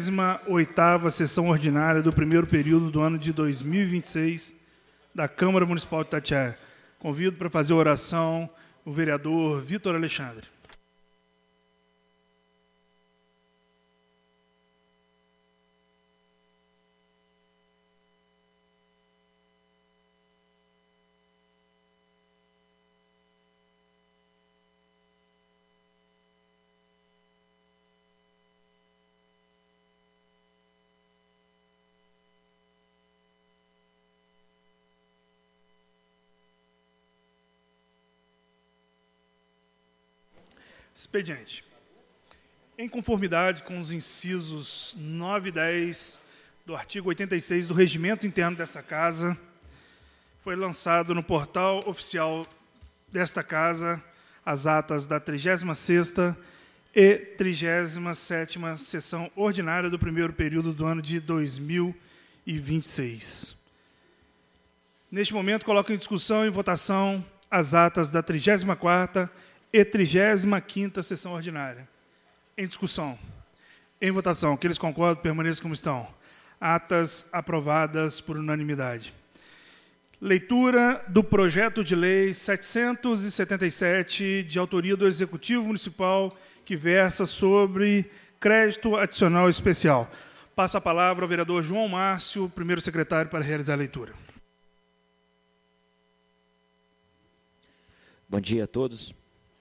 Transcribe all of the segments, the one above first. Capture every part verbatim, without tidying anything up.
trigésima oitava sessão ordinária do primeiro período do ano de dois mil e vinte e seis da Câmara Municipal de Itatiaia. Convido para fazer a oração o vereador Vitor Alexandre. Expediente. Em conformidade com os incisos nove e dez do artigo oitenta e seis do Regimento Interno desta Casa, foi lançado no portal oficial desta Casa as atas da trigésima sexta e trigésima sétima sessão ordinária do primeiro período do ano de dois mil e vinte e seis. Neste momento, coloco em discussão e votação as atas da trigésima quarta e trigésima quinta sessão ordinária. Em discussão. Em votação. Aqueles que concordam, permaneçam como estão. Atas aprovadas por unanimidade. Leitura do projeto de lei setecentos e setenta e sete, de autoria do Executivo Municipal, que versa sobre crédito adicional especial. Passo a palavra ao vereador João Márcio, primeiro secretário, para realizar a leitura. Bom dia a todos.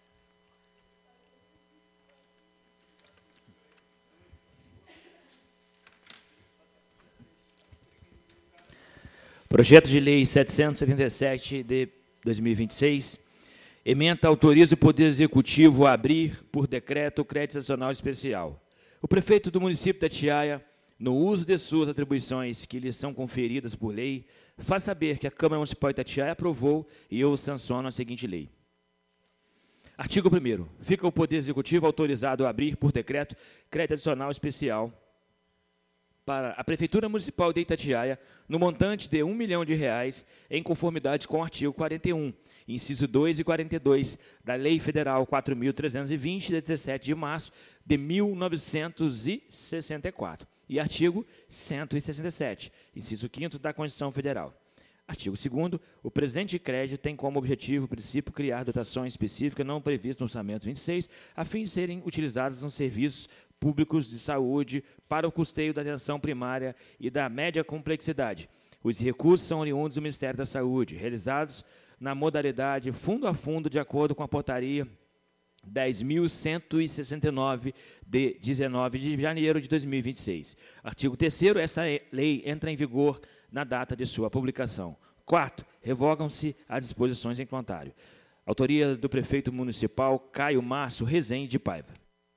Projeto de Lei setecentos e setenta e sete de dois mil e vinte e seis, ementa autoriza o Poder Executivo a abrir, por decreto, o crédito adicional especial. O prefeito do município de Itatiaia, no uso de suas atribuições que lhe são conferidas por lei, faz saber que a Câmara Municipal de Itatiaia aprovou e eu sanciono a seguinte lei. Artigo primeiro. Fica o Poder Executivo autorizado a abrir, por decreto, crédito adicional especial para a Prefeitura Municipal de Itatiaia, no montante de um milhão de reais, em conformidade com o artigo quarenta e um, inciso dois e quarenta e dois, da Lei Federal quatro mil trezentos e vinte, de dezessete de março de mil novecentos e sessenta e quatro, e artigo cento e sessenta e sete, inciso quinto, da Constituição Federal. Artigo segundo, o presente crédito tem como objetivo, princípio, criar dotações específicas não previstas no orçamento vinte e seis, a fim de serem utilizadas nos serviços públicos de saúde para o custeio da atenção primária e da média complexidade. Os recursos são oriundos do Ministério da Saúde, realizados na modalidade fundo a fundo, de acordo com a portaria dez mil cento e sessenta e nove, de dezenove de janeiro de dois mil e vinte e seis. Artigo terceiro, esta lei entra em vigor na data de sua publicação. Quarto, revogam-se as disposições em contário. Autoria do prefeito municipal Caio Márcio Rezende de Paiva.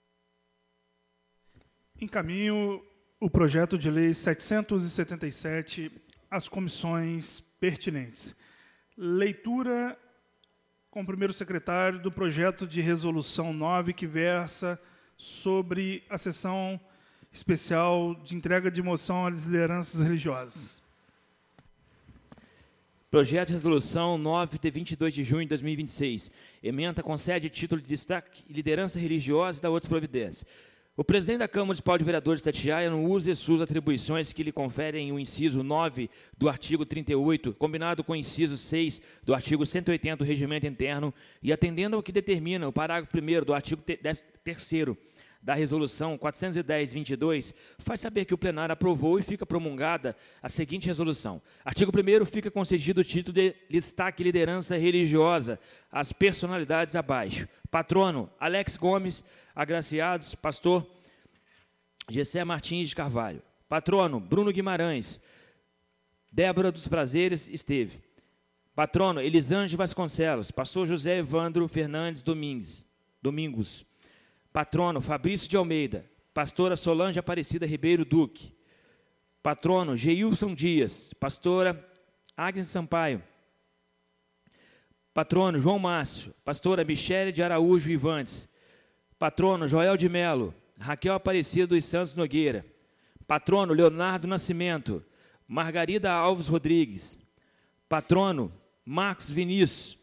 Encaminho o projeto de lei setecentos e setenta e sete às comissões pertinentes. Leitura com o primeiro secretário do projeto de resolução nove, que versa sobre a sessão especial de entrega de moção às lideranças religiosas. Projeto de resolução nove, de vinte e dois de junho de dois mil e vinte e seis. Ementa concede título de destaque e liderança religiosa e da outras providências. O presidente da Câmara Municipal de Vereadores de Itatiaia não usa suas atribuições que lhe conferem o inciso nove do artigo trinta e oito, combinado com o inciso seis do artigo cento e oitenta do Regimento Interno, e atendendo ao que determina o parágrafo primeiro do artigo terceiro da Resolução quatrocentos e dez, vinte e dois, faz saber que o plenário aprovou e fica promulgada a seguinte resolução. Artigo primeiro, fica concedido o título de destaque e liderança religiosa às personalidades abaixo. Patrono, Alex Gomes, agraciados, pastor Gessé Martins de Carvalho. Patrono, Bruno Guimarães. Débora dos Prazeres Esteve. Patrono, Elisângela Vasconcelos. Pastor José Evandro Fernandes Domingues. Domingos. Patrono, Fabrício de Almeida. Pastora Solange Aparecida Ribeiro Duque. Patrono, Geilson Dias. Pastora Agnes Sampaio. Patrono, João Márcio. Pastora Michele de Araújo Ivantes. Patrono, Joel de Melo. Raquel Aparecida dos Santos Nogueira. Patrono, Leonardo Nascimento. Margarida Alves Rodrigues. Patrono, Marcos Vinícius.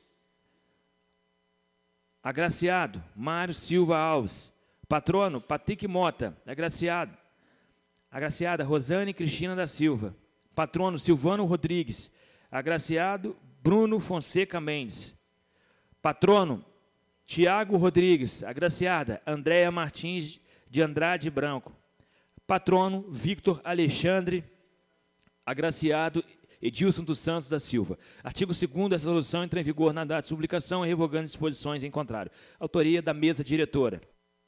Agraciado, Mário Silva Alves. Patrono, Patrick Mota. Agraciado, Agraciada Rosane Cristina da Silva. Patrono Silvano Rodrigues. Agraciado Bruno Fonseca Mendes. Patrono Tiago Rodrigues. Agraciada Andréa Martins de Andrade Branco. Patrono Victor Alexandre. Agraciado Edilson dos Santos da Silva. Artigo segundo, essa resolução entra em vigor na data de publicação e revogando disposições em contrário. Autoria da mesa diretora.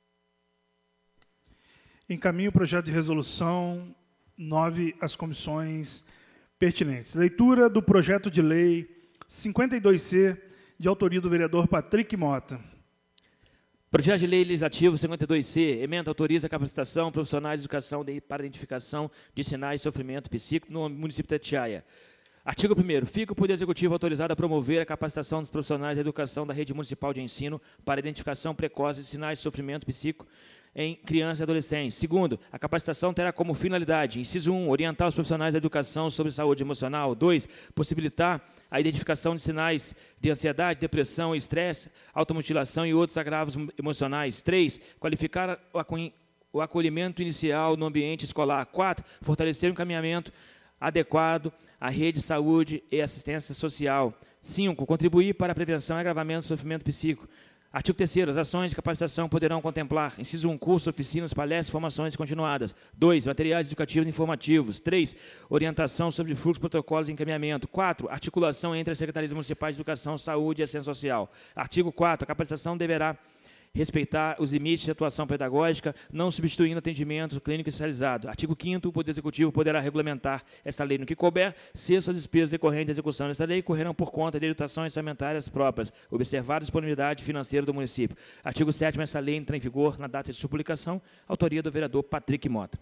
Encaminho o projeto de resolução nove às comissões pertinentes. Leitura do projeto de lei cinquenta e dois C, de autoria do vereador Patrick Mota. Projeto de Lei Legislativo cinquenta e dois C, emenda autoriza a capacitação profissionais de educação de, para identificação de sinais de sofrimento psíquico no município de Itatiaia. Artigo primeiro. Fica o Poder Executivo autorizado a promover a capacitação dos profissionais de educação da rede municipal de ensino para identificação precoce de sinais de sofrimento psíquico em crianças e adolescentes. Segundo, a capacitação terá como finalidade, inciso um, orientar os profissionais da educação sobre saúde emocional. Dois, possibilitar a identificação de sinais de ansiedade, depressão, estresse, automutilação e outros agravos emocionais. Três, qualificar o acolhimento inicial no ambiente escolar. Quatro, fortalecer o encaminhamento adequado à rede de saúde e assistência social. Cinco, contribuir para a prevenção e agravamento do sofrimento psíquico. Artigo terceiro. As ações de capacitação poderão contemplar, inciso um, cursos, oficinas, palestras, formações continuadas. Dois, materiais educativos e informativos. Três, orientação sobre fluxos, protocolos e encaminhamento. Quatro, articulação entre as secretarias municipais de educação, saúde e assistência social. Artigo quarto. A capacitação deverá respeitar os limites de atuação pedagógica, não substituindo atendimento clínico especializado. Artigo quinto. O Poder Executivo poderá regulamentar esta lei no que couber, se as despesas decorrentes da execução desta lei correrão por conta de dotações orçamentárias próprias, observada a disponibilidade financeira do município. Artigo sétimo. Essa lei entra em vigor na data de sua publicação, autoria do vereador Patrick Mota.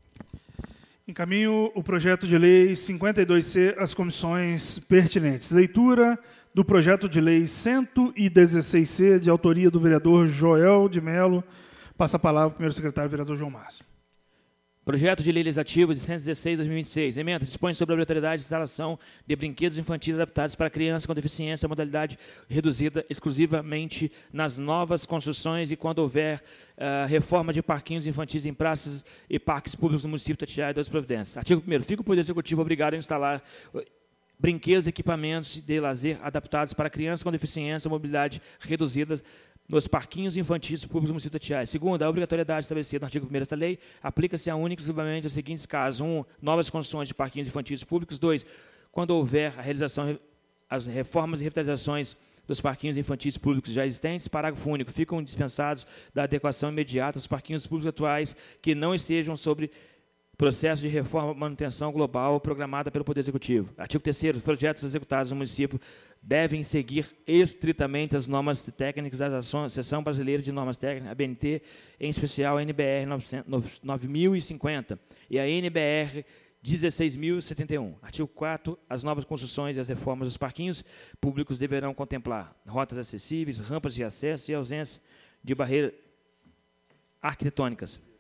Encaminho o projeto de lei cinquenta e dois C às comissões pertinentes. Leitura do projeto de lei cento e dezesseis C, de autoria do vereador Joel de Mello. Passa a palavra ao primeiro secretário, vereador João Márcio. Projeto de Lei Legislativo de cento e dezesseis de dois mil e vinte e seis. Emenda dispõe sobre a obrigatoriedade de instalação de brinquedos infantis adaptados para crianças com deficiência, modalidade reduzida exclusivamente nas novas construções e quando houver uh, reforma de parquinhos infantis em praças e parques públicos no município de Itatiaia e das Providências. Artigo primeiro. Fica o Poder Executivo obrigado a instalar brinquedos e equipamentos de lazer adaptados para crianças com deficiência, mobilidade reduzida nos parquinhos infantis públicos do município de Itatiaia. Segundo, a obrigatoriedade estabelecida no artigo primeiro desta lei aplica-se a única e exclusivamente aos seguintes casos. Um, novas construções de parquinhos infantis públicos. Dois, quando houver a realização, as reformas e revitalizações dos parquinhos infantis públicos já existentes. Parágrafo único. Ficam dispensados da adequação imediata aos parquinhos públicos atuais que não estejam sobre processo de reforma e manutenção global programada pelo Poder Executivo. Artigo terceiro. Os projetos executados no município devem seguir estritamente as normas técnicas da Associação Brasileira de Normas Técnicas, a B N T, em especial a N B R nove mil e cinquenta e a N B R dezesseis mil e setenta e um. Artigo quarto. As novas construções e as reformas dos parquinhos públicos deverão contemplar rotas acessíveis, rampas de acesso e ausência de barreiras arquitetônicas.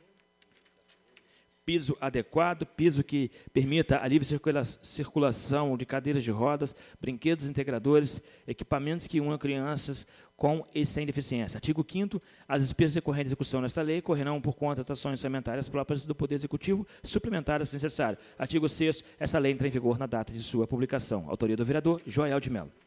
Piso adequado, piso que permita a livre circula circulação de cadeiras de rodas, brinquedos integradores, equipamentos que unam crianças com e sem deficiência. Artigo quinto. As despesas decorrentes de execução desta lei correrão por conta de ações orçamentárias próprias do Poder Executivo, suplementadas se necessário. Artigo sexto. Essa lei entra em vigor na data de sua publicação. Autoria do vereador Joel de Mello.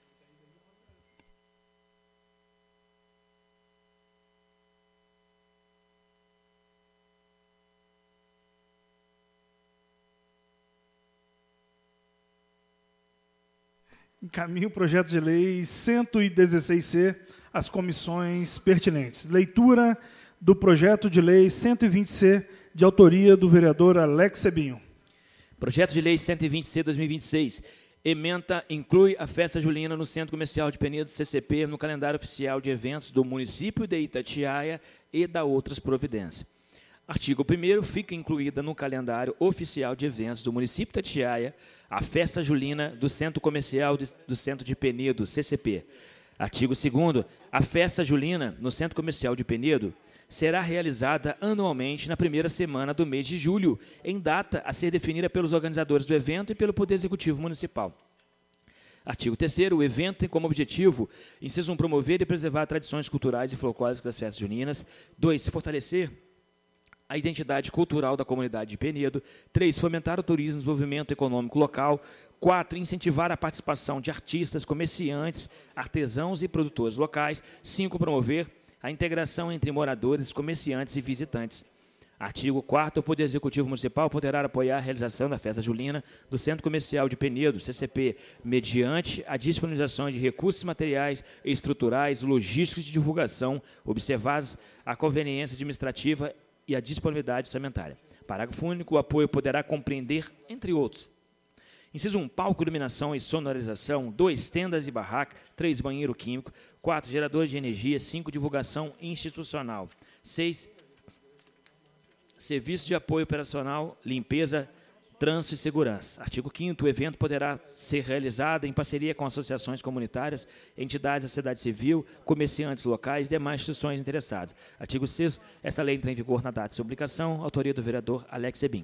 Encaminho o projeto de lei cento e dezesseis C às comissões pertinentes. Leitura do projeto de lei cento e vinte C, de autoria do vereador Alex Sebinho. Projeto de lei cento e vinte C, dois mil e vinte e seis. Ementa inclui a festa julina no Centro Comercial de Penedo, C C P, no calendário oficial de eventos do município de Itatiaia e da outras providências. Artigo primeiro. Fica incluída no calendário oficial de eventos do município de Itatiaia a festa julina do Centro Comercial de, do Centro de Penedo, C C P. Artigo segundo. A festa julina no Centro Comercial de Penedo será realizada anualmente na primeira semana do mês de julho, em data a ser definida pelos organizadores do evento e pelo Poder Executivo Municipal. Artigo terceiro. O evento tem como objetivo, inciso um, promover e preservar tradições culturais e folclóricas das festas juninas. Dois, fortalecer a identidade cultural da comunidade de Penedo. três. Fomentar o turismo e desenvolvimento econômico local. quatro. Incentivar a participação de artistas, comerciantes, artesãos e produtores locais. cinco. Promover a integração entre moradores, comerciantes e visitantes. Artigo quarto. O Poder Executivo Municipal poderá apoiar a realização da festa julina do Centro Comercial de Penedo, C C P, mediante a disponibilização de recursos materiais, estruturais, logísticos de divulgação, observados a conveniência administrativa e a disponibilidade orçamentária. Parágrafo único. O apoio poderá compreender, entre outros: inciso um, palco, iluminação e sonorização. dois, tendas e barraca. três, banheiro químico. quatro, geradores de energia. cinco, divulgação institucional. seis, serviços de apoio operacional, limpeza, trânsito e segurança. Artigo quinto. O evento poderá ser realizado em parceria com associações comunitárias, entidades da sociedade civil, comerciantes locais e demais instituições interessadas. Artigo sexto. Esta lei entra em vigor na data de sua publicação. Autoria do vereador Alex Sebin.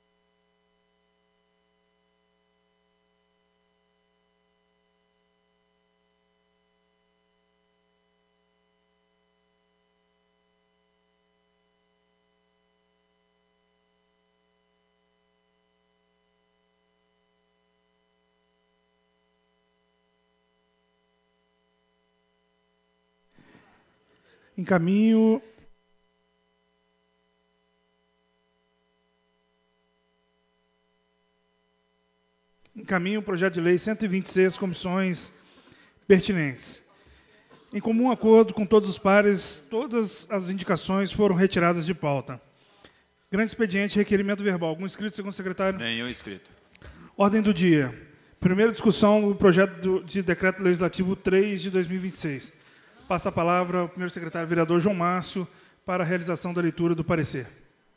Encaminho Encaminho o projeto de lei cento e vinte e seis comissões pertinentes. Em comum acordo com todos os pares, todas as indicações foram retiradas de pauta. Grande expediente, requerimento verbal. Algum inscrito, segundo secretário? Nenhum inscrito. Ordem do dia. Primeira discussão do projeto de decreto legislativo três de dois mil e vinte e seis. Passa a palavra ao primeiro secretário, vereador João Márcio, para a realização da leitura do parecer.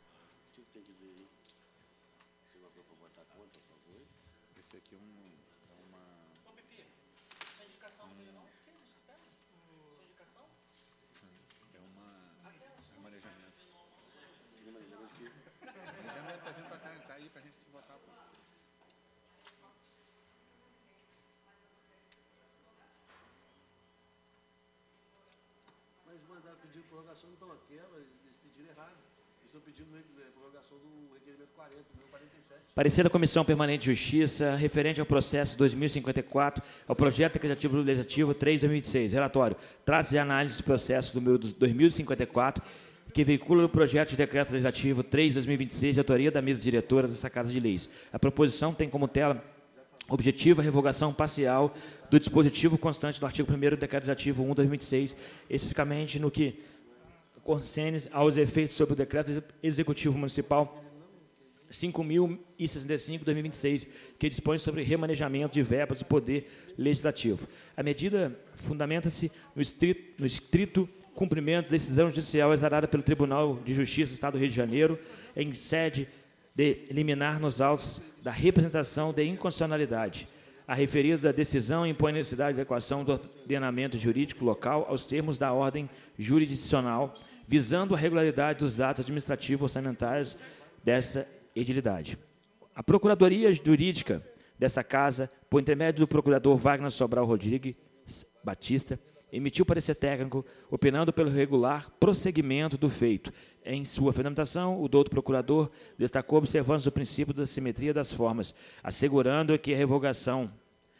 Prorrogação não estão aquela, eles pediram errado. Eles estão pedindo prorrogação do requerimento quarenta, número quarenta e sete. Parecer da Comissão Permanente de Justiça, referente ao processo dois mil e cinquenta e quatro, ao projeto decretativo legislativo três de dois mil e vinte e seis. Relatório. Trata-se de análise do processo número dois mil e cinquenta e quatro, que veicula o projeto de decreto legislativo três de dois mil e vinte e seis, de autoria da mesa diretora dessa Casa de Leis. A proposição tem como tela objetivo a revogação parcial do dispositivo constante do artigo primeiro do decreto legislativo um de dois mil e vinte e seis, especificamente no que concerne aos efeitos sobre o decreto executivo municipal cinco mil e sessenta e cinco de dois mil e vinte e seis, que dispõe sobre remanejamento de verbas do Poder Legislativo. A medida fundamenta-se no estrito, no estrito cumprimento da decisão judicial exarada pelo Tribunal de Justiça do Estado do Rio de Janeiro, em sede de liminar nos autos da representação de inconstitucionalidade. A referida decisão impõe a necessidade de adequação do ordenamento jurídico local aos termos da ordem jurisdicional, visando a regularidade dos atos administrativos orçamentários dessa edilidade. A Procuradoria Jurídica dessa Casa, por intermédio do procurador Wagner Sobral Rodrigues Batista, emitiu parecer técnico, opinando pelo regular prosseguimento do feito. Em sua fundamentação, o doutor procurador destacou observando o princípio da simetria das formas, assegurando que a revogação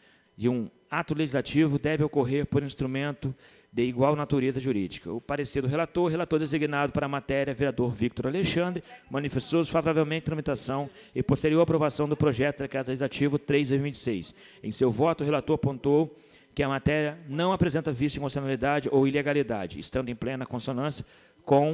de um ato legislativo deve ocorrer por instrumento de igual natureza jurídica. O parecer do relator, relator designado para a matéria, vereador Victor Alexandre, manifestou-se favoravelmente à tramitação e posterior aprovação do projeto de decreto legislativo três de dois mil e vinte e seis. Em seu voto, o relator apontou que a matéria não apresenta vício de inconstitucionalidade ou ilegalidade, estando em plena consonância com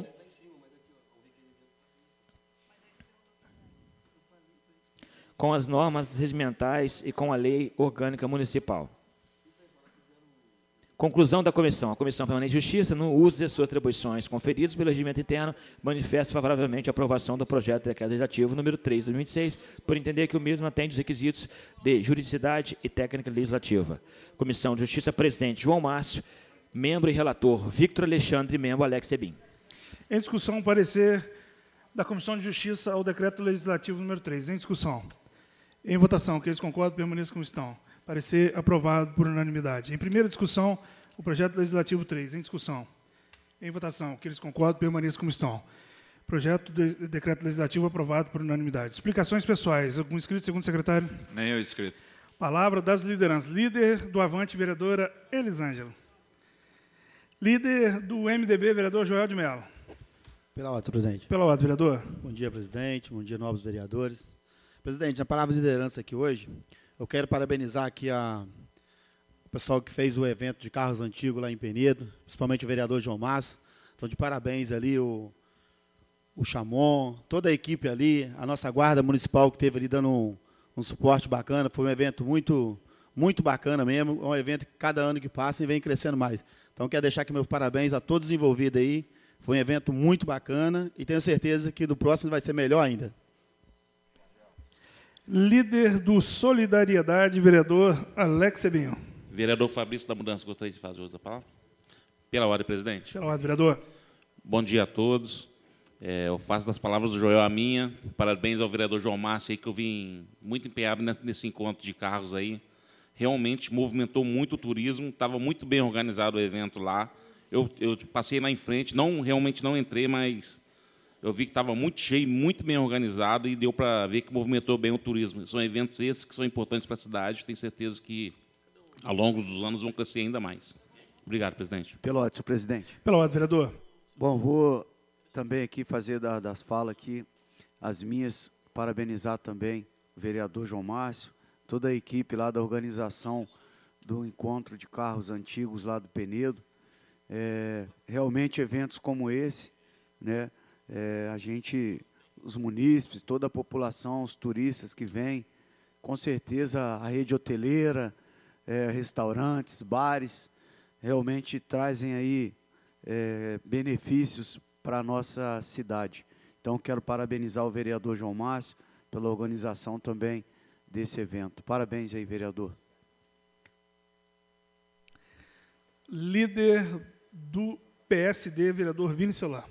com as normas regimentais e com a lei orgânica municipal. Conclusão da comissão. A Comissão Permanente de Justiça, no uso de suas atribuições conferidas pelo regimento interno, manifesta favoravelmente a aprovação do projeto de decreto legislativo número três de dois mil e vinte e seis, por entender que o mesmo atende os requisitos de juridicidade e técnica legislativa. Comissão de Justiça, presidente João Márcio, membro e relator Victor Alexandre, membro Alex Sebin. Em discussão, parecer da Comissão de Justiça ao decreto legislativo número três. Em discussão. Em votação, aqueles que concordam, permaneçam como estão. Parecer aprovado por unanimidade. Em primeira discussão, o projeto legislativo três. Em discussão. Em votação, aqueles que concordam, permaneçam como estão. Projeto de decreto legislativo aprovado por unanimidade. Explicações pessoais. Algum inscrito, segundo secretário? Nem eu inscrito. Palavra das lideranças. Líder do Avante, vereadora Elisângela. Líder do M D B, vereador Joel de Mello. Pela ordem, senhor presidente. Pela ordem, vereador. Bom dia, presidente. Bom dia, novos vereadores. Presidente, na palavra de liderança aqui hoje, eu quero parabenizar aqui a, o pessoal que fez o evento de carros antigos lá em Penedo, principalmente o vereador João Márcio. Então, de parabéns ali o, o Chamon, toda a equipe ali, a nossa guarda municipal que teve ali dando um, um suporte bacana. Foi um evento muito, muito bacana mesmo. É um evento que cada ano que passa vem crescendo mais. Então, quero deixar aqui meus parabéns a todos envolvidos aí. Foi um evento muito bacana e tenho certeza que do próximo vai ser melhor ainda. Líder do Solidariedade, vereador Alex Sebinho. Vereador Fabrício da Mudança, gostaria de fazer uso da palavra? Pela ordem, presidente. Pela ordem, vereador. Bom dia a todos. É, eu faço das palavras do Joel a minha. Parabéns ao vereador João Márcio, aí, que eu vim muito empenhado nesse, nesse encontro de carros aí. Realmente movimentou muito o turismo, estava muito bem organizado o evento lá. Eu, eu passei lá em frente, não, realmente não entrei, mas eu vi que estava muito cheio, muito bem organizado e deu para ver que movimentou bem o turismo. São eventos esses que são importantes para a cidade, tenho certeza que, ao longo dos anos, vão crescer ainda mais. Obrigado, presidente. Pela ordem, senhor presidente. Pela ordem, vereador. Bom, vou também aqui fazer da, das falas aqui, as minhas, parabenizar também o vereador João Márcio, toda a equipe lá da organização do encontro de carros antigos lá do Penedo. É, realmente eventos como esse, né, é, a gente, os munícipes, toda a população, os turistas que vêm, com certeza a rede hoteleira, é, restaurantes, bares, realmente trazem aí é, benefícios para a nossa cidade. Então, quero parabenizar o vereador João Márcio pela organização também desse evento. Parabéns aí, vereador. Líder do P S D, vereador Vini Celular.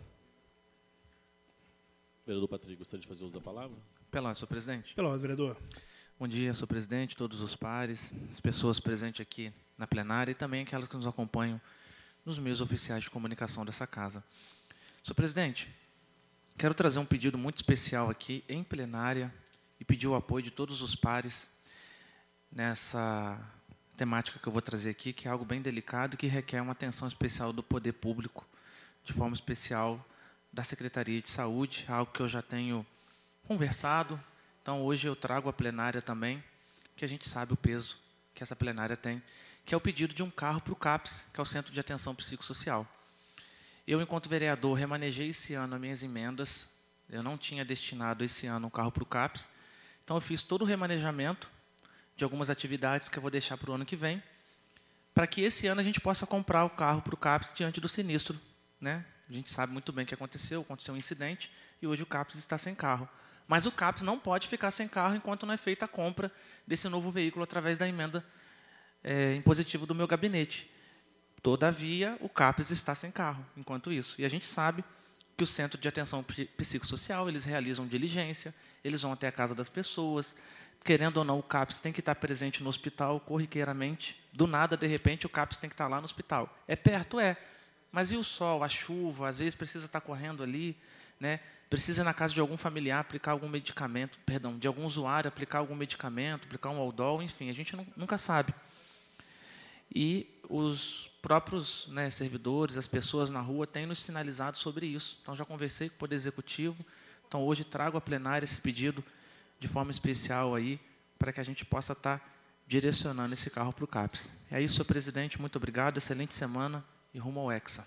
Vereador Patrick, gostaria de fazer uso da palavra? Pela ordem, senhor presidente. Pela ordem, vereador. Bom dia, senhor presidente, todos os pares, as pessoas presentes aqui na plenária e também aquelas que nos acompanham nos meios oficiais de comunicação dessa casa. Senhor presidente, quero trazer um pedido muito especial aqui em plenária e pedir o apoio de todos os pares nessa temática que eu vou trazer aqui, que é algo bem delicado e que requer uma atenção especial do poder público, de forma especial da Secretaria de Saúde, algo que eu já tenho conversado. Então, hoje eu trago à plenária também, que a gente sabe o peso que essa plenária tem, que é o pedido de um carro para o CAPS, que é o Centro de Atenção Psicossocial. Eu, enquanto vereador, remanejei esse ano as minhas emendas, eu não tinha destinado esse ano um carro para o CAPS, então eu fiz todo o remanejamento de algumas atividades que eu vou deixar para o ano que vem, para que esse ano a gente possa comprar o carro para o CAPS diante do sinistro, né? A gente sabe muito bem o que aconteceu, aconteceu um incidente e hoje o CAPS está sem carro. Mas o CAPS não pode ficar sem carro enquanto não é feita a compra desse novo veículo através da emenda é, impositiva do meu gabinete. Todavia, o CAPS está sem carro enquanto isso. E a gente sabe que o Centro de Atenção Psicossocial, eles realizam diligência, eles vão até a casa das pessoas. Querendo ou não, o CAPS tem que estar presente no hospital corriqueiramente. Do nada, de repente, o CAPS tem que estar lá no hospital. É perto? É. Mas e o sol, a chuva? Às vezes precisa estar correndo ali, né? Precisa ir na casa de algum familiar aplicar algum medicamento, perdão, de algum usuário aplicar algum medicamento, aplicar um Aldol, enfim, a gente não, nunca sabe. E os próprios, né, servidores, as pessoas na rua têm nos sinalizado sobre isso. Então, já conversei com o Poder Executivo. Então, hoje trago à plenária esse pedido de forma especial aí, para que a gente possa estar direcionando esse carro para o CAPS. É isso, senhor presidente, muito obrigado, excelente semana e rumo ao Hexa.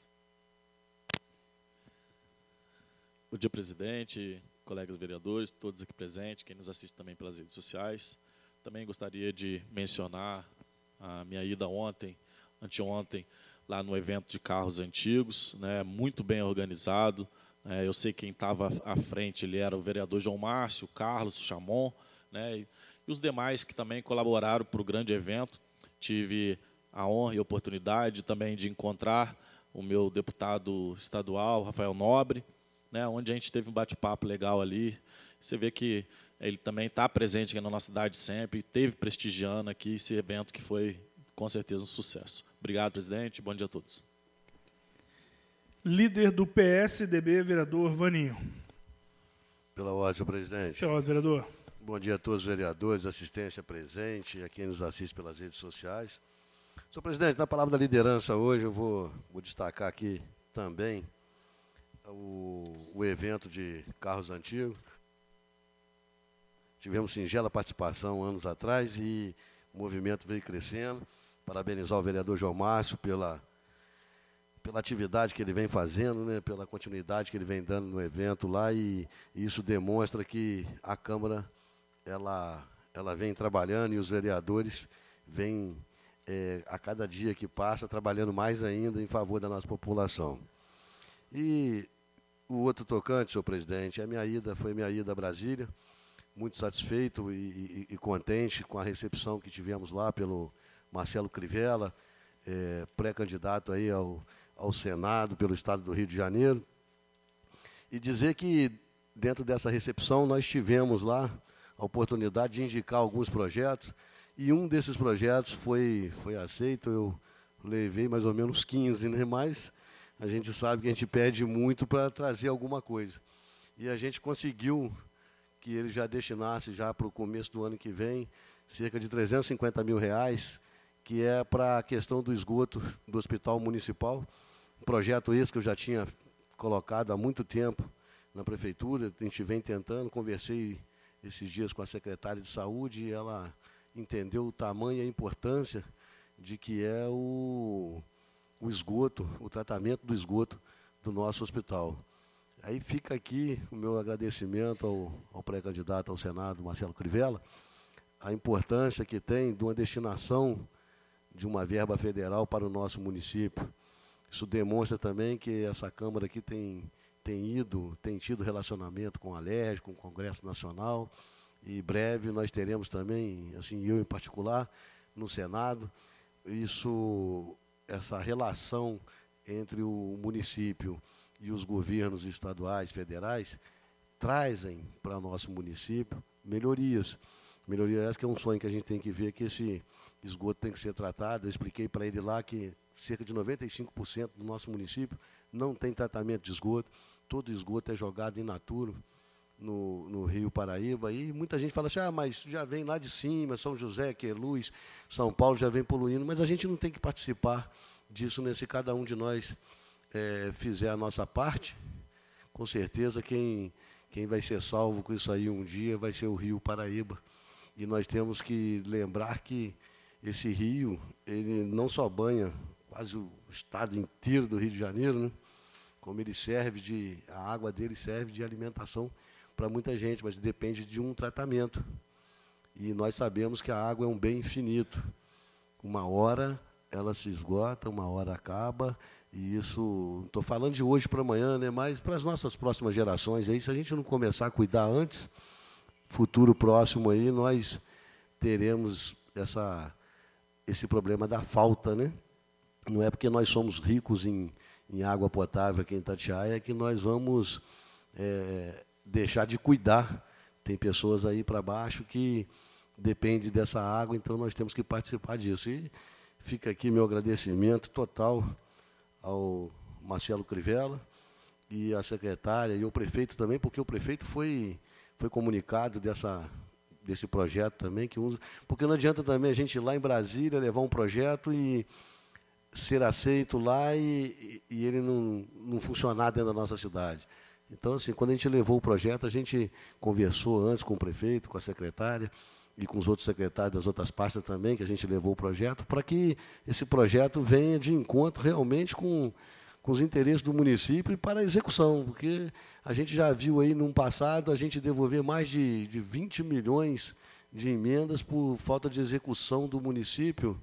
Bom dia, presidente, colegas vereadores, todos aqui presentes, quem nos assiste também pelas redes sociais. Também gostaria de mencionar a minha ida ontem, anteontem, lá no evento de carros antigos, né, muito bem organizado. É, eu sei quem estava à frente, ele era o vereador João Márcio, Carlos, Chamon, né, e, e os demais que também colaboraram para o grande evento. Tive a honra e a oportunidade também de encontrar o meu deputado estadual, Rafael Nobre, né, onde a gente teve um bate-papo legal ali. Você vê que ele também está presente aqui na nossa cidade sempre, e teve prestigiando aqui esse evento que foi, com certeza, um sucesso. Obrigado, presidente. Bom dia a todos. Líder do P S D B, vereador Vaninho. Pela ordem, senhor presidente. Pela ordem, vereador. Bom dia a todos os vereadores, assistência presente, a quem nos assiste pelas redes sociais. Senhor presidente, na palavra da liderança hoje, eu vou, vou destacar aqui também o, o evento de carros antigos. Tivemos singela participação anos atrás e o movimento veio crescendo. Parabenizar o vereador João Márcio pela, pela atividade que ele vem fazendo, né, pela continuidade que ele vem dando no evento lá, e, e isso demonstra que a Câmara ela, ela vem trabalhando e os vereadores vêm, é, a cada dia que passa, trabalhando mais ainda em favor da nossa população. E o outro tocante, senhor presidente, a minha ida, foi minha ida a Brasília, muito satisfeito e, e, e contente com a recepção que tivemos lá pelo Marcelo Crivella, é, pré-candidato aí ao, ao Senado pelo Estado do Rio de Janeiro. E dizer que, dentro dessa recepção, nós tivemos lá a oportunidade de indicar alguns projetos, e um desses projetos foi, foi aceito. Eu levei mais ou menos quinze, né? Mas a gente sabe que a gente pede muito para trazer alguma coisa. E a gente conseguiu que ele já destinasse, já para o começo do ano que vem, cerca de trezentos e cinquenta mil reais, que é para a questão do esgoto do Hospital Municipal. Um projeto esse que eu já tinha colocado há muito tempo na Prefeitura, a gente vem tentando, conversei esses dias com a secretária de Saúde e ela entendeu o tamanho e a importância de que é o, o esgoto, o tratamento do esgoto do nosso hospital. Aí fica aqui o meu agradecimento ao, ao pré-candidato ao Senado, Marcelo Crivella, a importância que tem de uma destinação de uma verba federal para o nosso município. Isso demonstra também que essa Câmara aqui tem, tem ido, tem tido relacionamento com a Alerj, com o Congresso Nacional, e breve nós teremos também, assim, eu em particular, no Senado, isso, essa relação entre o município e os governos estaduais, federais, trazem para o nosso município melhorias. Melhoria essa que é um sonho que a gente tem que ver, que esse esgoto tem que ser tratado. Eu expliquei para ele lá que cerca de noventa e cinco por cento do nosso município não tem tratamento de esgoto. Todo esgoto é jogado in natura no, no Rio Paraíba. E muita gente fala assim, ah, mas já vem lá de cima, São José, Queluz, São Paulo já vem poluindo. Mas a gente não tem que participar disso, né? Se cada um de nós é, fizer a nossa parte, com certeza quem, quem vai ser salvo com isso aí um dia vai ser o Rio Paraíba. E nós temos que lembrar que esse rio, ele não só banha quase o estado inteiro do Rio de Janeiro, né? Como ele serve de, a água dele serve de alimentação para muita gente, mas depende de um tratamento. E nós sabemos que a água é um bem infinito. Uma hora ela se esgota, uma hora acaba, e isso, estou falando de hoje para amanhã, né? Mas para as nossas próximas gerações, aí, se a gente não começar a cuidar antes, futuro próximo aí, nós teremos essa, esse problema da falta, né? Não é porque nós somos ricos em, em água potável aqui em Itatiaia que nós vamos é, deixar de cuidar. Tem pessoas aí para baixo que dependem dessa água, então nós temos que participar disso. E fica aqui meu agradecimento total ao Marcelo Crivella e à secretária e ao prefeito também, porque o prefeito foi... foi comunicado dessa, desse projeto também, que usa, porque não adianta também a gente ir lá em Brasília, levar um projeto e ser aceito lá e, e ele não, não funcionar dentro da nossa cidade. Então, assim, quando a gente levou o projeto, a gente conversou antes com o prefeito, com a secretária e com os outros secretários das outras pastas também, que a gente levou o projeto, para que esse projeto venha de encontro realmente com... com os interesses do município e para a execução, porque a gente já viu aí, num passado, a gente devolver mais de, de vinte milhões de emendas por falta de execução do município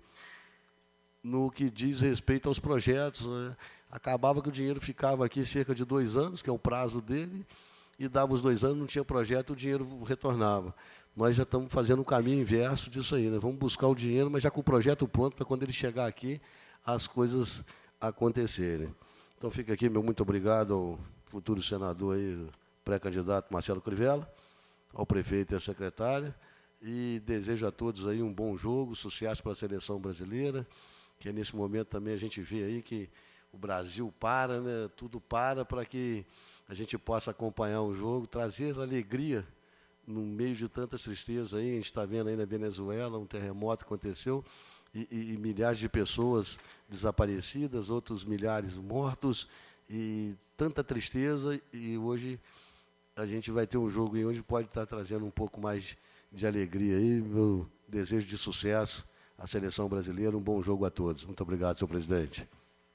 no que diz respeito aos projetos, né? Acabava que o dinheiro ficava aqui cerca de dois anos, que é o prazo dele, e dava os dois anos, não tinha projeto, o dinheiro retornava. Nós já estamos fazendo o caminho inverso disso aí, né? Vamos buscar o dinheiro, mas já com o projeto pronto, para quando ele chegar aqui, as coisas acontecerem. Então fica aqui meu muito obrigado ao futuro senador aí, pré-candidato Marcelo Crivella, ao prefeito e à secretária, e desejo a todos aí um bom jogo, sucesso para a seleção brasileira, que nesse momento também a gente vê aí que o Brasil para, né? Tudo para para que a gente possa acompanhar o jogo, trazer alegria no meio de tantas tristezas aí. A gente está vendo aí na Venezuela um terremoto que aconteceu e, e, e milhares de pessoas desaparecidas, outros milhares mortos e tanta tristeza. E hoje a gente vai ter um jogo aí onde pode estar trazendo um pouco mais de alegria aí. Meu desejo de sucesso à seleção brasileira, um bom jogo a todos. Muito obrigado, senhor presidente.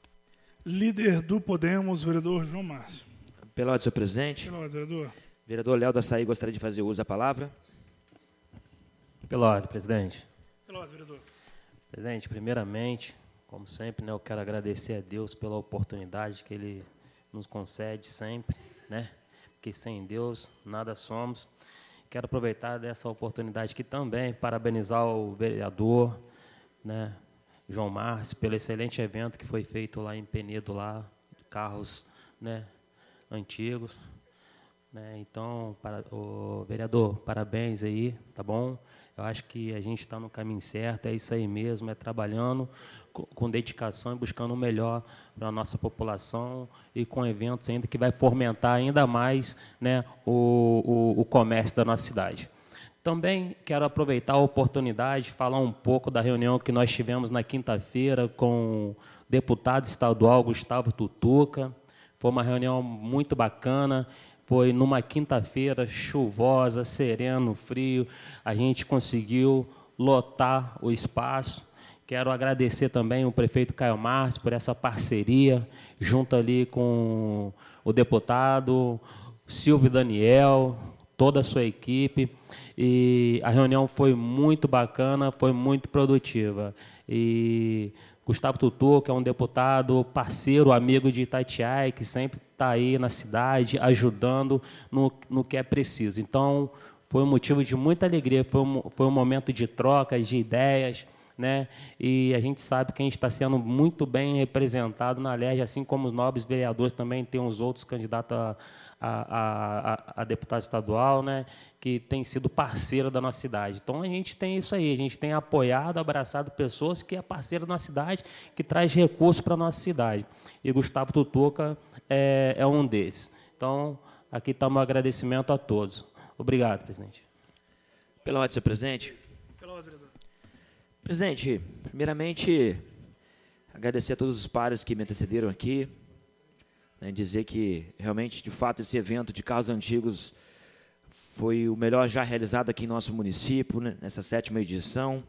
Líder do Podemos, vereador João Márcio. Pela ordem, senhor presidente. Pela ordem, vereador. Vereador Léo da Açaí gostaria de fazer uso da palavra. Pela ordem, presidente. Pela ordem, vereador. Presidente, primeiramente, como sempre, né, eu quero agradecer a Deus pela oportunidade que Ele nos concede sempre, né? Porque sem Deus nada somos. Quero aproveitar dessa oportunidade aqui também, parabenizar o vereador, né, João Márcio, pelo excelente evento que foi feito lá em Penedo, lá, de carros, né, antigos. Né, então, para, o vereador, parabéns aí, tá bom? Eu acho que a gente está no caminho certo, é isso aí mesmo, é trabalhando com, com dedicação e buscando o melhor para a nossa população e com eventos ainda que vai fomentar ainda mais, né, o, o, o comércio da nossa cidade. Também quero aproveitar a oportunidade de falar um pouco da reunião que nós tivemos na quinta-feira com o deputado estadual Gustavo Tutuca. Foi uma reunião muito bacana. Foi numa quinta-feira chuvosa, sereno, frio. A gente conseguiu lotar o espaço. Quero agradecer também o prefeito Caio Márcio por essa parceria, junto ali com o deputado Silvio Daniel, toda a sua equipe. E a reunião foi muito bacana, foi muito produtiva. E Gustavo Tutu, que é um deputado parceiro, amigo de Itatiaia, que sempre está aí na cidade, ajudando no, no que é preciso. Então, foi um motivo de muita alegria, foi um, foi um momento de troca de ideias, né? E a gente sabe que a gente está sendo muito bem representado na Alerj, assim como os nobres vereadores também, tem uns outros candidatos a, a, a, a deputado estadual, né, que tem sido parceiro da nossa cidade. Então, a gente tem isso aí, a gente tem apoiado, abraçado pessoas que é parceiro da nossa cidade, que traz recursos para a nossa cidade. E Gustavo Tutuca é, é um desses. Então, aqui está o meu agradecimento a todos. Obrigado, presidente. Pela ordem, senhor presidente. Pela ordem, vereador. Presidente, primeiramente, agradecer a todos os pares que me antecederam aqui, né, dizer que, realmente, de fato, esse evento de carros antigos foi o melhor já realizado aqui em nosso município, né, nessa sétima edição.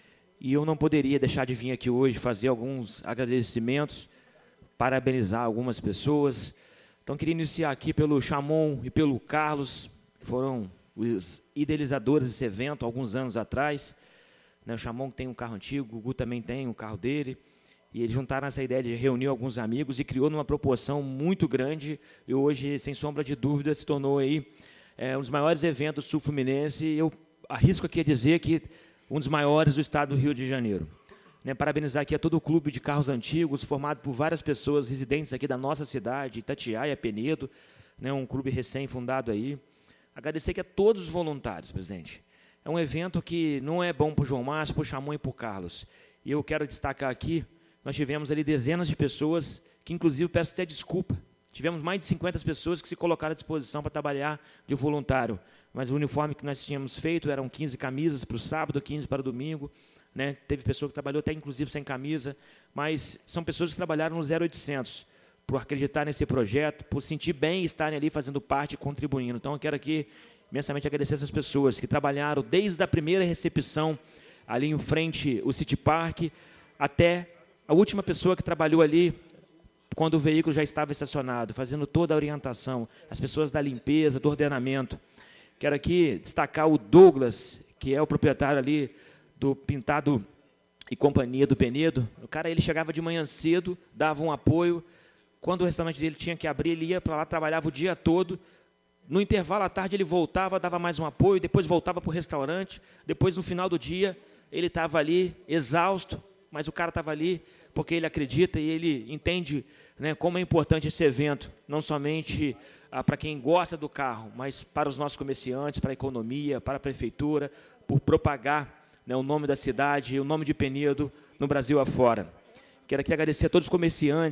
E eu não poderia deixar de vir aqui hoje fazer alguns agradecimentos, parabenizar algumas pessoas. Então, queria iniciar aqui pelo Chamon e pelo Carlos, que foram os idealizadores desse evento, alguns anos atrás. Né, o Chamon tem um carro antigo, o Gugu também tem um carro dele. E eles juntaram essa ideia de reunir alguns amigos e criou numa proporção muito grande. E hoje, sem sombra de dúvida, se tornou aí é, um dos maiores eventos sul-fluminense. Eu arrisco aqui a dizer que um dos maiores do estado do Rio de Janeiro. Né, parabenizar aqui a todo o clube de carros antigos, formado por várias pessoas residentes aqui da nossa cidade, Itatiaia, Penedo, né, um clube recém-fundado aí. Agradecer aqui a todos os voluntários, presidente. É um evento que não é bom para o João Márcio, para o Chamon e para o Carlos. E eu quero destacar aqui, nós tivemos ali dezenas de pessoas, que inclusive peço até desculpa, tivemos mais de cinquenta pessoas que se colocaram à disposição para trabalhar de voluntário, mas o uniforme que nós tínhamos feito eram quinze camisas para o sábado, quinze para o domingo, né? Teve pessoa que trabalhou até inclusive sem camisa, mas são pessoas que trabalharam no zero oitocentos, por acreditar nesse projeto, por sentir bem estarem ali fazendo parte e contribuindo. Então eu quero aqui imensamente agradecer essas pessoas que trabalharam desde a primeira recepção ali em frente ao City Park até a última pessoa que trabalhou ali quando o veículo já estava estacionado, fazendo toda a orientação, as pessoas da limpeza, do ordenamento. Quero aqui destacar o Douglas, que é o proprietário ali do Pintado e Companhia do Penedo. O cara, ele chegava de manhã cedo, dava um apoio. Quando o restaurante dele tinha que abrir, ele ia para lá, trabalhava o dia todo. No intervalo à tarde, ele voltava, dava mais um apoio, depois voltava para o restaurante. Depois, no final do dia, ele estava ali, exausto, mas o cara estava ali porque ele acredita e ele entende, né, como é importante esse evento, não somente ah, para quem gosta do carro, mas para os nossos comerciantes, para a economia, para a prefeitura, por propagar, né, o nome da cidade e o nome de Penedo no Brasil afora. Quero aqui agradecer a todos os comerciantes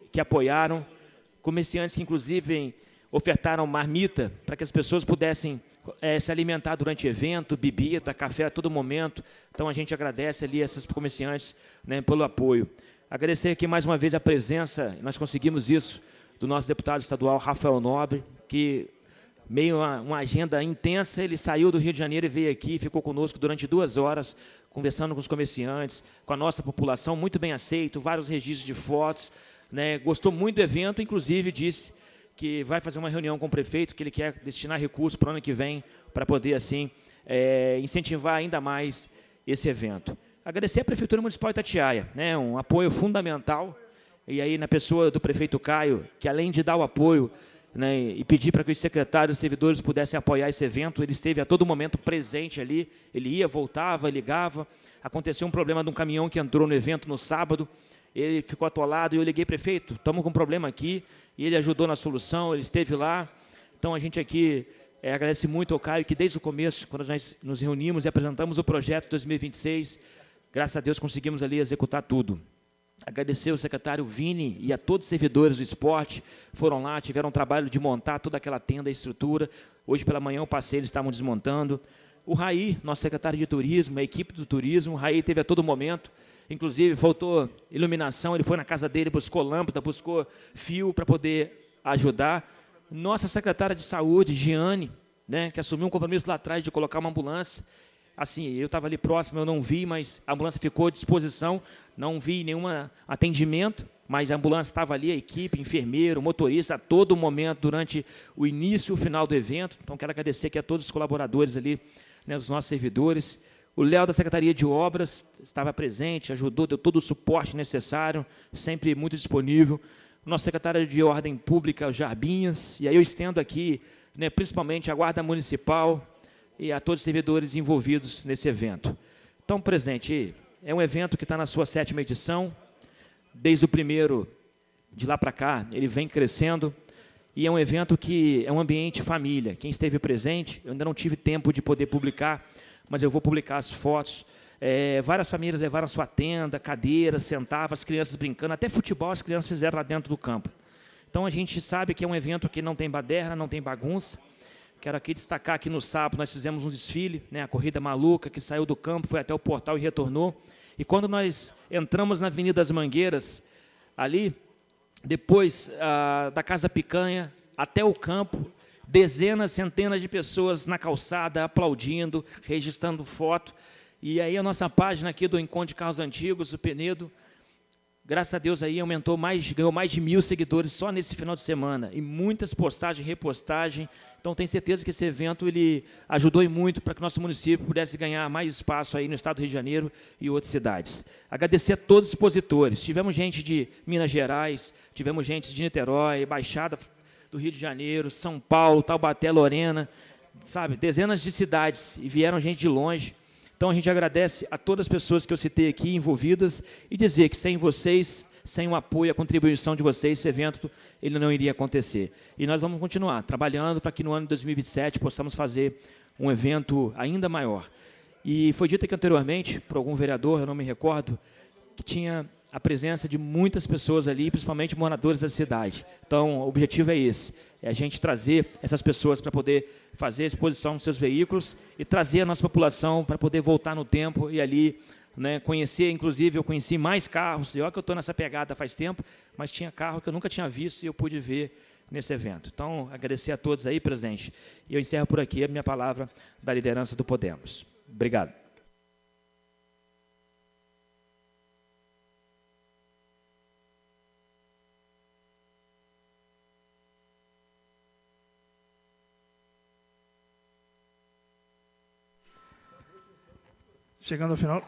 que apoiaram, comerciantes que, inclusive, ofertaram marmita para que as pessoas pudessem é, se alimentar durante o evento, bebida, café a todo momento. Então, a gente agradece ali esses comerciantes, né, pelo apoio. Agradecer aqui mais uma vez a presença, nós conseguimos isso, do nosso deputado estadual, Rafael Nobre, que, meio a uma agenda intensa, ele saiu do Rio de Janeiro e veio aqui, ficou conosco durante duas horas, conversando com os comerciantes, com a nossa população, muito bem aceito, vários registros de fotos, né, gostou muito do evento, inclusive disse que vai fazer uma reunião com o prefeito, que ele quer destinar recursos para o ano que vem, para poder, assim, é, incentivar ainda mais esse evento. Agradecer à Prefeitura Municipal de Itatiaia, né, um apoio fundamental, e aí na pessoa do prefeito Caio, que além de dar o apoio, né, e pedir para que os secretários e servidores pudessem apoiar esse evento, ele esteve a todo momento presente ali, ele ia, voltava, ligava, aconteceu um problema de um caminhão que entrou no evento no sábado, ele ficou atolado e eu liguei, prefeito, estamos com um problema aqui, e ele ajudou na solução, ele esteve lá. Então, a gente aqui é, agradece muito ao Caio, que desde o começo, quando nós nos reunimos e apresentamos o projeto dois mil e vinte e seis, graças a Deus conseguimos ali executar tudo. Agradecer ao secretário Vini e a todos os servidores do esporte, foram lá, tiveram o trabalho de montar toda aquela tenda, a estrutura. Hoje pela manhã eu passei, eles estavam desmontando. O Raí, nosso secretário de turismo, a equipe do turismo, o Raí teve a todo momento, inclusive faltou iluminação, ele foi na casa dele, buscou lâmpada, buscou fio para poder ajudar. Nossa secretária de saúde, Giane, né, que assumiu um compromisso lá atrás de colocar uma ambulância. Assim, eu estava ali próximo, eu não vi, mas a ambulância ficou à disposição, não vi nenhum atendimento, mas a ambulância estava ali, a equipe, enfermeiro, motorista, a todo momento, durante o início e o final do evento. Então, quero agradecer aqui a todos os colaboradores ali, né, os nossos servidores. O Léo, da Secretaria de Obras, estava presente, ajudou, deu todo o suporte necessário, sempre muito disponível. O nosso secretário de Ordem Pública, o Jarbinhas, e aí eu estendo aqui, né, principalmente a Guarda Municipal e a todos os servidores envolvidos nesse evento. Então, presidente, é um evento que está na sua sétima edição, desde o primeiro, de lá para cá, ele vem crescendo, e é um evento que é um ambiente família. Quem esteve presente, eu ainda não tive tempo de poder publicar, mas eu vou publicar as fotos. É, várias famílias levaram sua tenda, cadeira, sentavam, as crianças brincando, até futebol as crianças fizeram lá dentro do campo. Então, a gente sabe que é um evento que não tem baderna, não tem bagunça. Quero aqui destacar que no sábado nós fizemos um desfile, né, a Corrida Maluca, que saiu do campo, foi até o portal e retornou. E quando nós entramos na Avenida das Mangueiras, ali, depois ah, da Casa Picanha, até o campo, dezenas, centenas de pessoas na calçada, aplaudindo, registrando foto. E aí a nossa página aqui do Encontro de Carros Antigos, o Penedo, graças a Deus aí aumentou mais, ganhou mais de mil seguidores só nesse final de semana. E muitas postagens, repostagem. Então, tenho certeza que esse evento ele ajudou muito para que nosso município pudesse ganhar mais espaço aí no estado do Rio de Janeiro e outras cidades. Agradecer a todos os expositores. Tivemos gente de Minas Gerais, tivemos gente de Niterói, Baixada do Rio de Janeiro, São Paulo, Taubaté, Lorena, sabe, dezenas de cidades, e vieram gente de longe. Então, a gente agradece a todas as pessoas que eu citei aqui envolvidas e dizer que sem vocês, sem o apoio, a contribuição de vocês, esse evento ele não iria acontecer. E nós vamos continuar trabalhando para que no ano de dois mil e vinte e sete possamos fazer um evento ainda maior. E foi dito aqui anteriormente, por algum vereador, eu não me recordo, que tinha a presença de muitas pessoas ali, principalmente moradores da cidade. Então, o objetivo é esse, é a gente trazer essas pessoas para poder fazer a exposição nos seus veículos e trazer a nossa população para poder voltar no tempo e ali, né, conhecer, inclusive, eu conheci mais carros, e olha que eu estou nessa pegada faz tempo, mas tinha carro que eu nunca tinha visto e eu pude ver nesse evento. Então, agradecer a todos aí, presidente, e eu encerro por aqui a minha palavra da liderança do Podemos. Obrigado. Chegando ao final.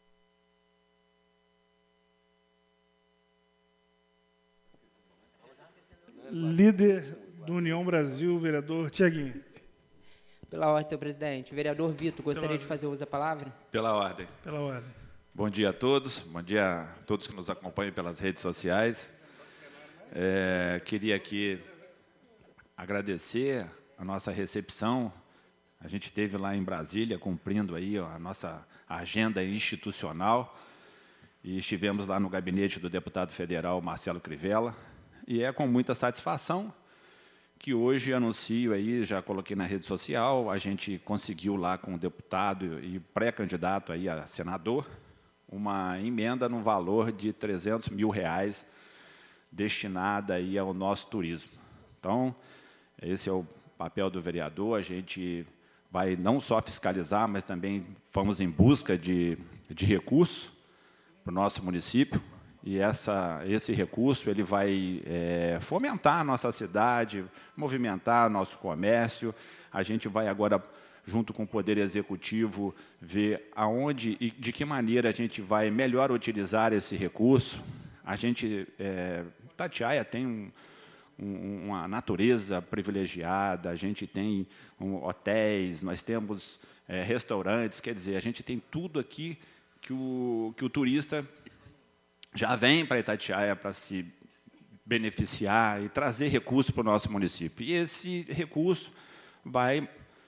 Líder do União Brasil, vereador Tiaguinho. Pela ordem, senhor presidente. Vereador Vitor, gostaria de fazer uso da palavra? Pela ordem. Pela ordem. Bom dia a todos. Bom dia a todos que nos acompanham pelas redes sociais. É, queria aqui agradecer a nossa recepção. A gente esteve lá em Brasília cumprindo aí ó, a nossa agenda institucional e estivemos lá no gabinete do deputado federal Marcelo Crivella. E é com muita satisfação que hoje anuncio aí, já coloquei na rede social, a gente conseguiu lá com o deputado e pré-candidato aí a senador, uma emenda no valor de trezentos mil reais destinada aí ao nosso turismo. Então, esse é o papel do vereador, a gente vai não só fiscalizar, mas também vamos em busca de, de recursos para o nosso município, e essa, esse recurso ele vai é, fomentar a nossa cidade, movimentar nosso comércio. A gente vai agora, junto com o Poder Executivo, ver aonde e de que maneira a gente vai melhor utilizar esse recurso. A gente, é, Itatiaia tem um, um, uma natureza privilegiada, a gente tem um, hotéis, nós temos é, restaurantes, quer dizer, a gente tem tudo aqui que o, que o turista já vem para Itatiaia para se beneficiar e trazer recursos para o nosso município. E esse recurso vai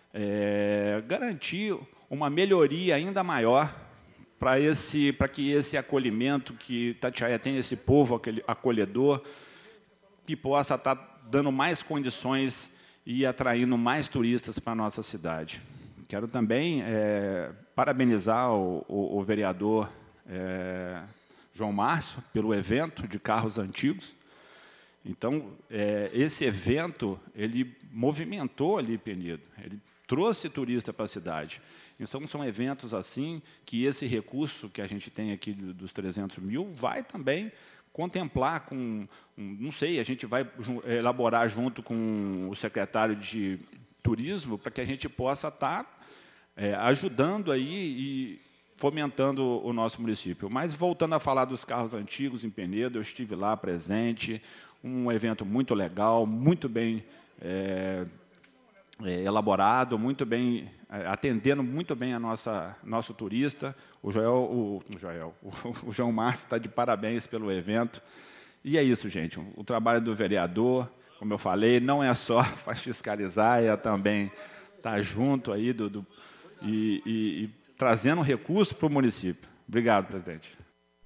é, garantir uma melhoria ainda maior para esse, para que esse acolhimento, que Itatiaia tem esse povo acolhedor, que possa estar dando mais condições e atraindo mais turistas para a nossa cidade. Quero também é, parabenizar o, o, o vereador é, João Márcio pelo evento de carros antigos. Então, é, esse evento, ele movimentou ali Penedo, ele trouxe turista para a cidade. Então, são eventos assim que esse recurso que a gente tem aqui dos trezentos mil vai também contemplar com, não sei, a gente vai elaborar junto com o secretário de Turismo para que a gente possa estar é, ajudando aí e fomentando o nosso município. Mas, voltando a falar dos carros antigos em Penedo, eu estive lá presente, um evento muito legal, muito bem é, é, elaborado, muito bem, é, atendendo muito bem a nossa nosso turista. O Joel, o, o, Joel, o, o João Márcio está de parabéns pelo evento. E é isso, gente. O, o trabalho do vereador, como eu falei, não é só para fiscalizar, é também estar junto aí do, do e, e, e trazendo recurso para o município. Obrigado, presidente.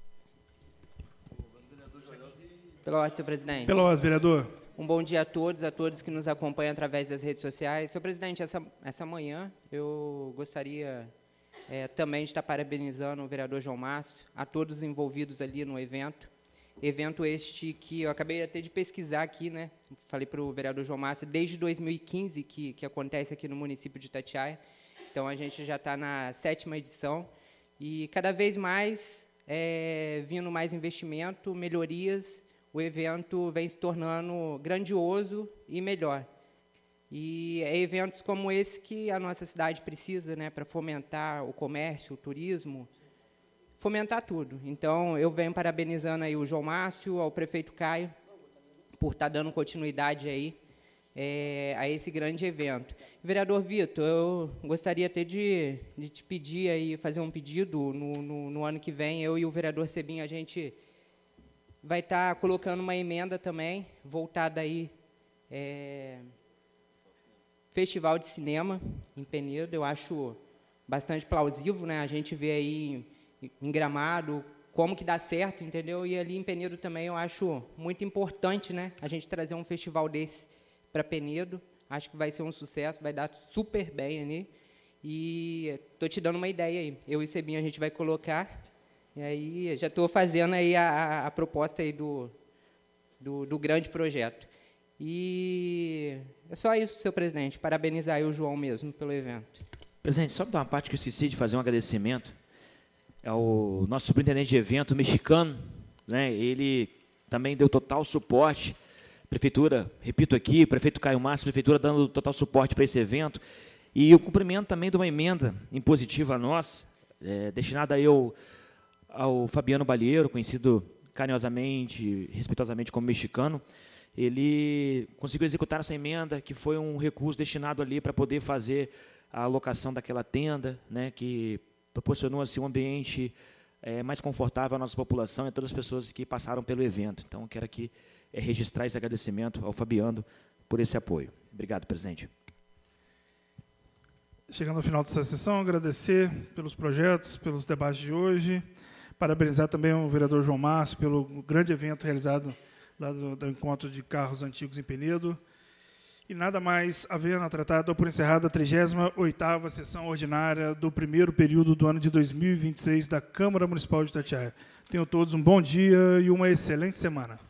Pela ordem, senhor presidente. Pela ordem, vereador. Um bom dia a todos, a todos que nos acompanham através das redes sociais. Senhor presidente, essa, essa manhã eu gostaria é, também de estar parabenizando o vereador João Márcio, a todos os envolvidos ali no evento. Evento este que eu acabei até de pesquisar aqui, né? Falei para o vereador João Márcio, desde dois mil e quinze que, que acontece aqui no município de Itatiaia. Então, a gente já está na sétima edição e, cada vez mais, é, vindo mais investimento, melhorias, o evento vem se tornando grandioso e melhor. E é eventos como esse que a nossa cidade precisa, né, para fomentar o comércio, o turismo, fomentar tudo. Então, eu venho parabenizando aí o João Márcio, ao prefeito Caio, por estar dando continuidade aí, É, a esse grande evento. Vereador Vitor, eu gostaria até de, de te pedir aí, fazer um pedido no, no, no ano que vem, eu e o vereador Sebinho, a gente vai estar colocando uma emenda também, voltada aí, é, Festival de Cinema em Penedo, eu acho bastante plausível, né? A gente vê aí em, em Gramado como que dá certo, entendeu? E ali em Penedo também eu acho muito importante, né? A gente trazer um festival desse para Penedo, acho que vai ser um sucesso, vai dar super bem ali, e estou te dando uma ideia aí, eu e Sebinho a gente vai colocar, e aí já estou fazendo aí a, a, a proposta aí do, do, do grande projeto. E é só isso, senhor presidente, parabenizar aí o João mesmo pelo evento. Presidente, só dar uma parte que eu esqueci de fazer um agradecimento ao nosso superintendente de evento mexicano, né, ele também deu total suporte. Prefeitura, repito aqui, prefeito Caio Márcio, prefeitura dando total suporte para esse evento. E o cumprimento também de uma emenda impositiva nossa, é, destinada aí ao, ao Fabiano Balheiro, conhecido carinhosamente, respeitosamente como mexicano. Ele conseguiu executar essa emenda, que foi um recurso destinado ali para poder fazer a alocação daquela tenda, né, que proporcionou assim, um ambiente é, mais confortável à nossa população e a todas as pessoas que passaram pelo evento. Então, quero aqui é registrar esse agradecimento ao Fabiano por esse apoio. Obrigado, presidente. Chegando ao final dessa sessão, agradecer pelos projetos, pelos debates de hoje, parabenizar também o vereador João Márcio pelo grande evento realizado lá do, do encontro de carros antigos em Penedo. E nada mais havendo a tratar, dou por encerrada a trigésima oitava sessão ordinária do primeiro período do ano de dois mil e vinte e seis da Câmara Municipal de Itatiaia. Tenham todos um bom dia e uma excelente semana.